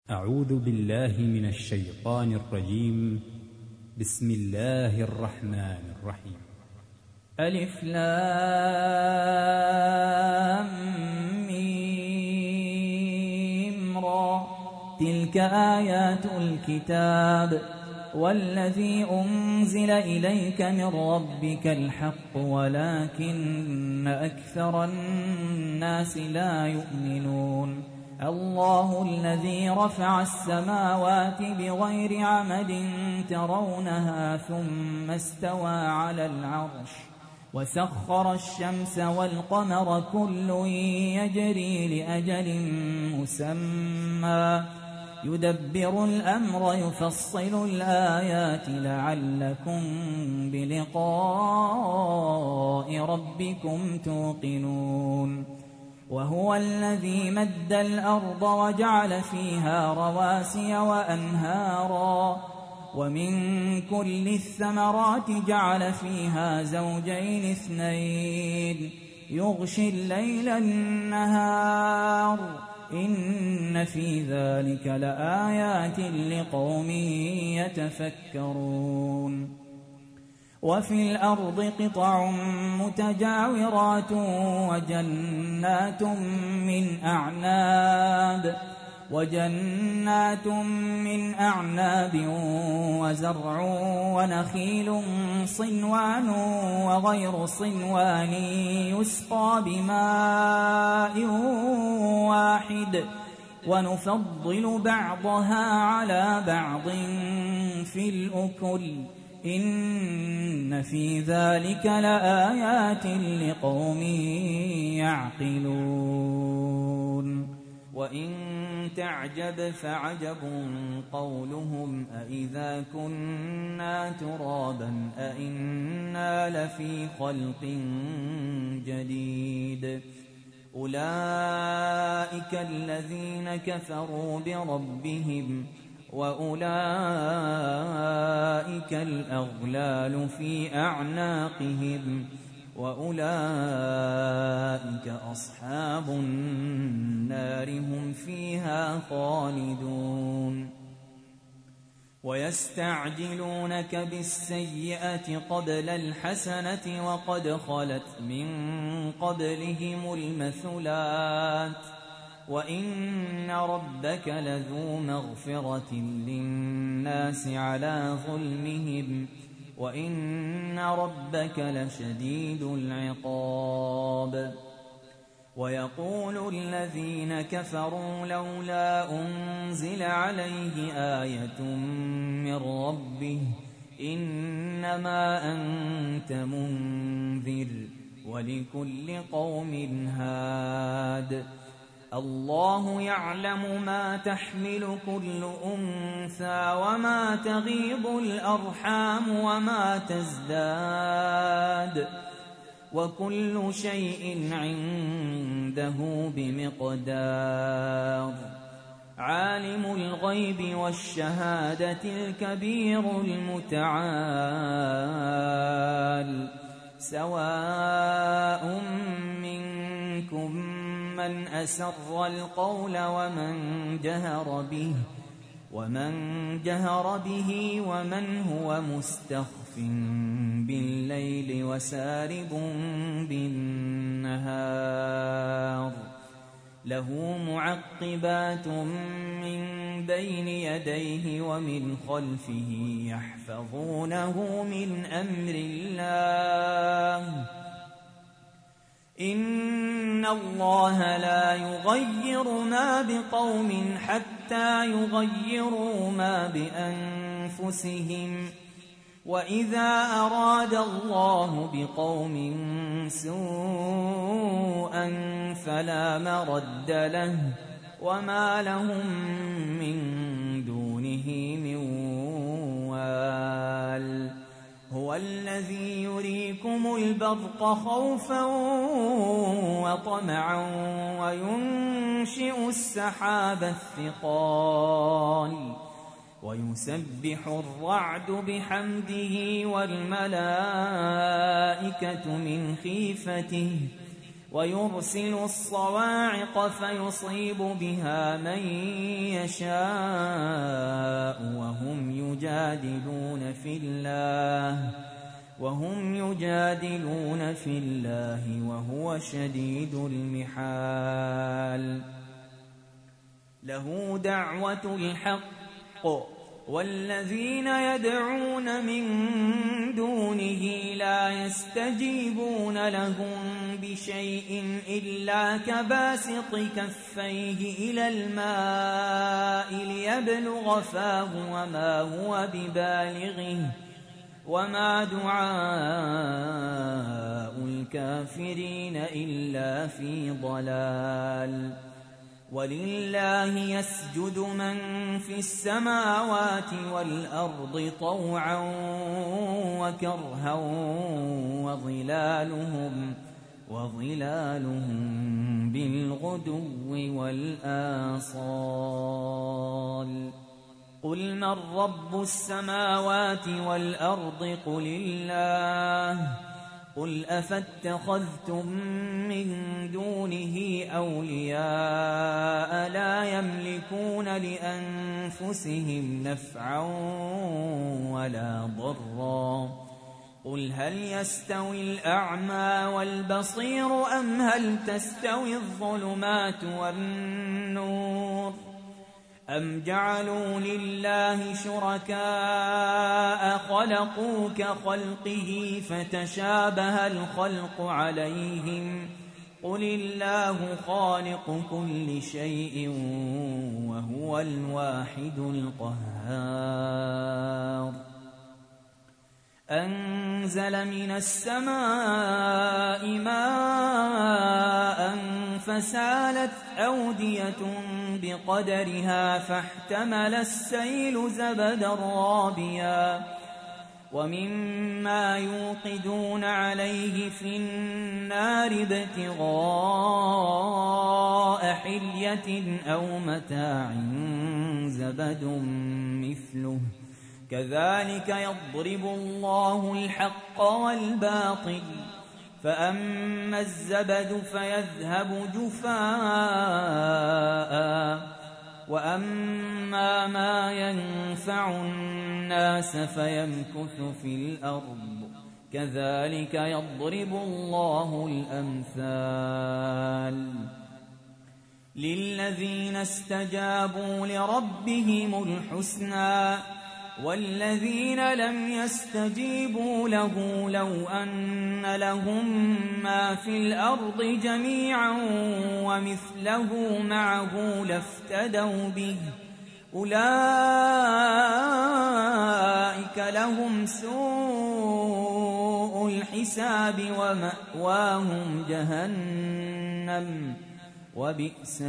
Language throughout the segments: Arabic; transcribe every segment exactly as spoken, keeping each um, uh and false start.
أعوذ بالله من الشيطان الرجيم. بسم الله الرحمن الرحيم. ألف لام ميم را، تلك آيات الكتاب والذي أنزل إليك من ربك الحق ولكن أكثر الناس لا يؤمنون. الله الذي رفع السماوات بغير عمد ترونها ثم استوى على العرش وسخر الشمس والقمر كل يجري لأجل مسمى يدبر الأمر يفصل الآيات لعلكم بلقاء ربكم توقنون. وهو الذي مد الأرض وجعل فيها رواسي وأنهارا ومن كل الثمرات جعل فيها زوجين اثنين يغشي الليل النهار إن في ذلك لآيات لقوم يتفكرون. وفي الأرض قطع متجاورات وجنات من أعناب وجنات من أعناب وزرع ونخيل صنوان وغير صنوان يسقى بماء واحد ونفضل بعضها على بعض في الأكل إن في ذلك لآيات لقوم يعقلون. وإن تعجب فعجب قولهم أإذا كنا ترابا أإنا لفي خلق جديد أولئك الذين كفروا بربهم وأولئك الأغلال في أعناقهم وأولئك أصحاب النار هم فيها خالدون. ويستعجلونك بالسيئة قبل الحسنة وقد خلت من قبلهم المثلات وإن ربك لذو مغفرة للناس على ظلمهم وإن ربك لشديد العقاب. ويقول الذين كفروا لولا أنزل عليه آية من ربه إنما أنت منذر ولكل قوم هاد الله يعلم ما تحمل كل أنثى وما تغيض الأرحام وما تزداد وكل شيء عنده بمقدار. عالم الغيب والشهادة الكبير المتعال سواء منكم من أسر القول ومن جهر به ومن جهر به ومن هو مستخف بالليل وسارب بالنهار له معقبات من بين يديه ومن خلفه يحفظونه من أمر الله إن الله لا يغير ما بقوم حتى يغيروا ما بأنفسهم وإذا أراد الله بقوم سوءا فلا مرد له وما لهم من دونه من وال. هو الذي يريكم البرق خوفا وطمعا وينشئ السحاب الثقال ويسبح الرعد بحمده والملائكة من خيفته ويرسل الصواعق فيصيب بها من يشاء وهم يجادلون في الله وهم يجادلون في الله وهو شديد المحال. له دعوة الحق والذين يدعون من دونه لا يستجيبون لهم بشيء إلا كباسط كفيه إلى الماء ليبلغ فاه وما هو ببالغه وما دعاء الكافرين إلا في ضلال. ولله يسجد من في السماوات والأرض طوعا وكرها وظلالهم, وظلالهم بالغدو والآصال. قل من رب السماوات والأرض قل الله. قل أفاتخذتم من دونه أولياء لا يملكون لأنفسهم نفعا ولا ضرا. قل هل يستوي الأعمى والبصير أم هل تستوي الظلمات والنور أم جعلوا لله شركاء خلقوا كخلقه فتشابه الخلق عليهم قل الله خالق كل شيء وهو الواحد القهار. أنزل من السماء ماء فسالت أودية بقدرها فاحتمل السيل زبدا رابيا ومما يوقدون عليه في النار ابتغاء حلية أو متاع زبد مثله كذلك يضرب الله الحق والباطل فأما الزبد فيذهب جفاء وأما ما ينفع الناس فيمكث في الأرض كذلك يضرب الله الأمثال. للذين استجابوا لربهم الحسنى والذين لم يستجيبوا له لو أن لهم ما في الأرض جميعا ومثله معه لافتدوا به أولئك لهم سوء الحساب ومأواهم جهنم وبئس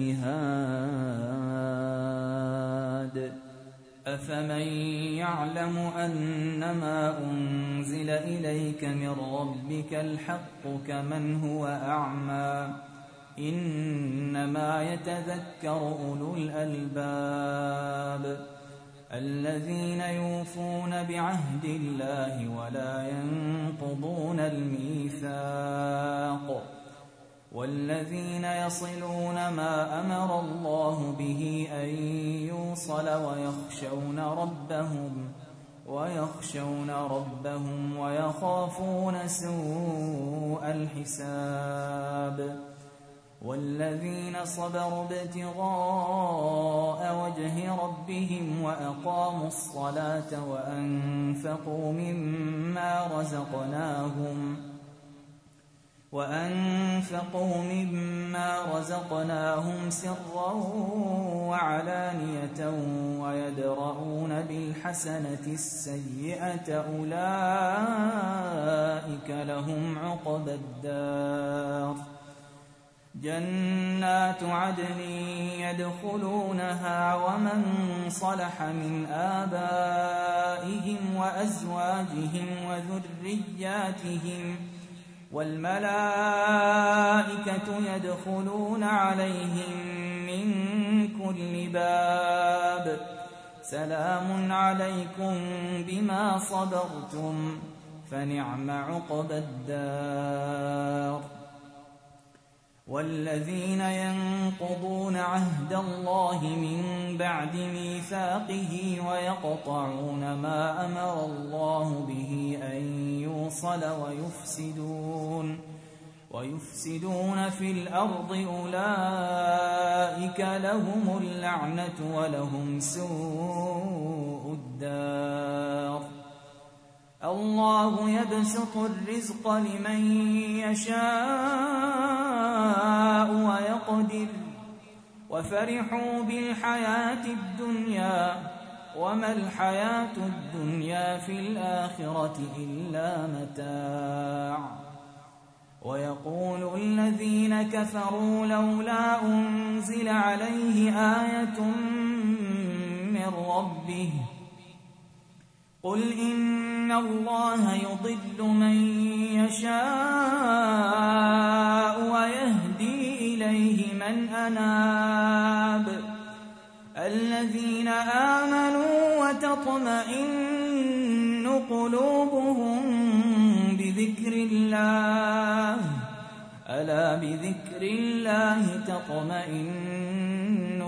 المهاد. أفمن يعلم أنما أنزل إليك من ربك الحق كمن هو أعمى إنما يتذكر أولو الألباب الذين يوفون بعهد الله ولا ينقضون الميثاق والذين يصلون ما أمر الله به أن يوصل ويخشون ربهم ويخشون ربهم ويخافون سوء الحساب والذين صبروا ابتغاء وجه ربهم وأقاموا الصلاة وأنفقوا مما رزقناهم وأنفقوا مما رزقناهم سرا وعلانية ويدرؤون بالحسنة السيئة أولئك لهم عقبى الدار جنات عدن يدخلونها ومن صلح من آبائهم وأزواجهم وذرياتهم والملائكة يدخلون عليهم من كل باب سلام عليكم بما صبرتم فنعم عقبى الدار. والذين ينقضون عهد الله من بعد ميثاقه ويقطعون ما أمر الله به أن يوصل ويفسدون ويفسدون في الأرض أولئك لهم اللعنة ولهم سوء الدار. الله يبسط الرزق لمن يشاء ويقدر وفرحوا بالحياة الدنيا وما الحياة الدنيا في الآخرة إلا متاع. ويقول الذين كفروا لولا أنزل عليه آية من ربه قل إن الله يضل من يشاء ويهدي إليه من أناب. الذين آمنوا وتطمئن قلوبهم بذكر الله ألا بذكر الله تطمئن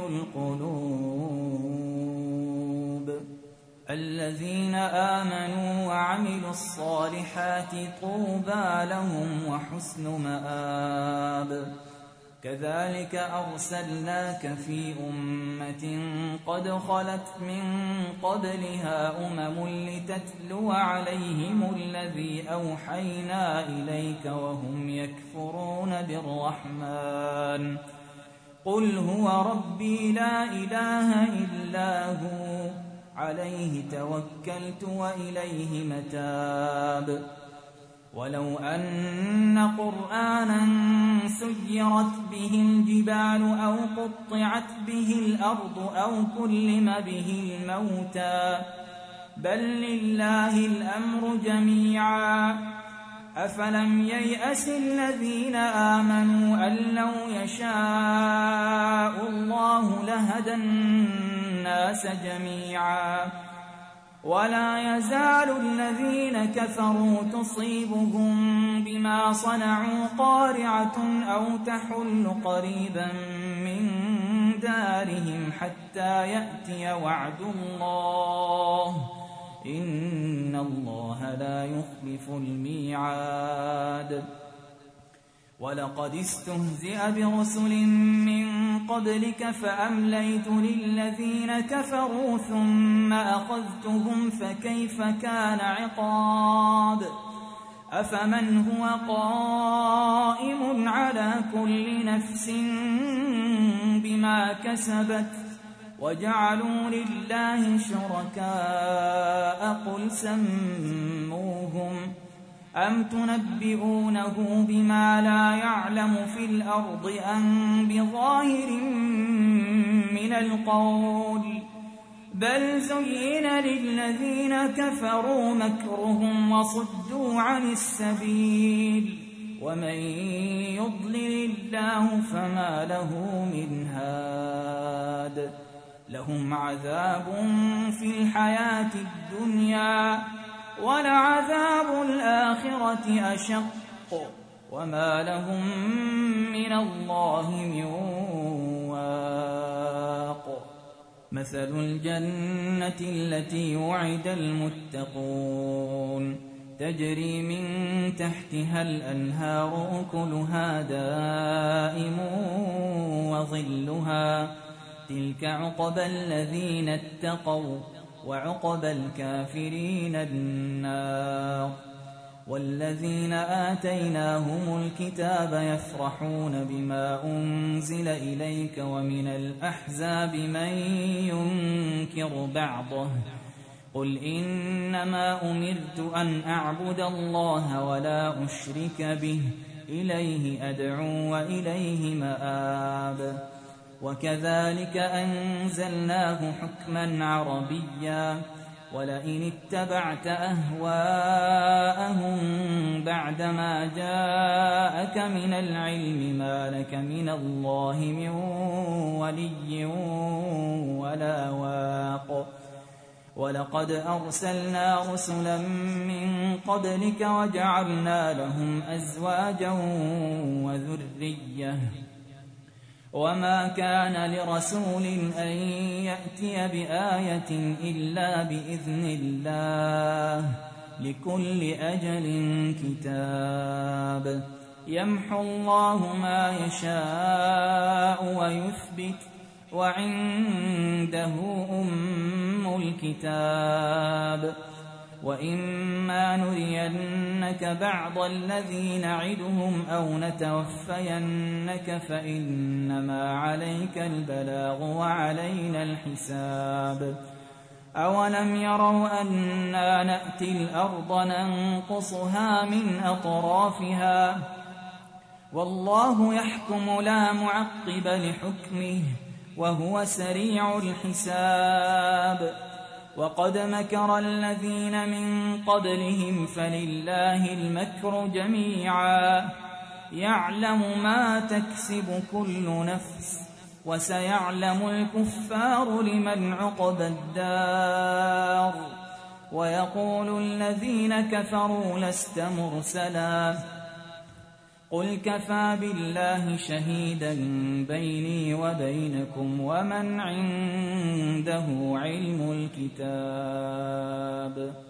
القلوب. الذين آمنوا وعملوا الصالحات طوبى لهم وحسن مآب. كذلك أرسلناك في أمة قد خلت من قبلها أمم لتتلو عليهم الذي أوحينا إليك وهم يكفرون بالرحمن قل هو ربي لا إله إلا هو عليه توكلت وإليه متاب. ولو أن قرآنا سيرت به الجبال أو قطعت به الأرض أو كلم به الموتى بل لله الأمر جميعا أفلم ييأس الذين آمنوا أن لو يشاء الله لهدى الناس جميعا. ولا يزال الذين كفروا تصيبهم بما صنعوا قارعة أو تحل قريبا من دارهم حتى يأتي وعد الله إن الله لا يخلف الميعاد. ولقد استهزئ برسل من قبلك فأمليت للذين كفروا ثم أخذتهم فكيف كان عقاب. أفمن هو قائم على كل نفس بما كسبت وجعلوا لله شركاء قل سموهم أم تنبئونه بما لا يعلم في الأرض أم بظاهر من القول بل زين للذين كفروا مكرهم وصدوا عن السبيل ومن يضلل الله فما له من هاد. لهم عذاب في الحياة الدنيا ولعذاب الآخرة أشق وما لهم من الله من واق. مثل الجنة التي وعد المتقون تجري من تحتها الأنهار أكلها دائم وظلها تلك عقبى الذين اتقوا وعقبى الكافرين النار. والذين آتيناهم الكتاب يفرحون بما أنزل إليك ومن الأحزاب من ينكر بعضه قل إنما أمرت أن أعبد الله ولا أشرك به إليه أدعو وإليه مآب. وكذلك أنزلناه حكما عربيا ولئن اتبعت أهواءهم بعدما جاءك من العلم ما لك من الله من ولي ولا واق. ولقد أرسلنا رسلا من قبلك وجعلنا لهم أزواجا وذرية وما كان لرسول أن يأتي بآية إلا بإذن الله لكل أجل كتاب يمحو الله ما يشاء ويثبت وعنده أم الكتاب وإما نرينك بعض الذي نعدهم أو نتوفينك فإنما عليك البلاغ وعلينا الحساب أولم يروا أنا نأتي الأرض ننقصها من أطرافها والله يحكم لا معقب لحكمه وهو سريع الحساب وقد مكر الذين من قبلهم فلله المكر جميعا يعلم ما تكسب كل نفس وسيعلم الكفار لمن عقبى الدار ويقول الذين كفروا لست مرسلا قل كفى بالله شهيدا بيني وبينكم ومن عنده علم الكتاب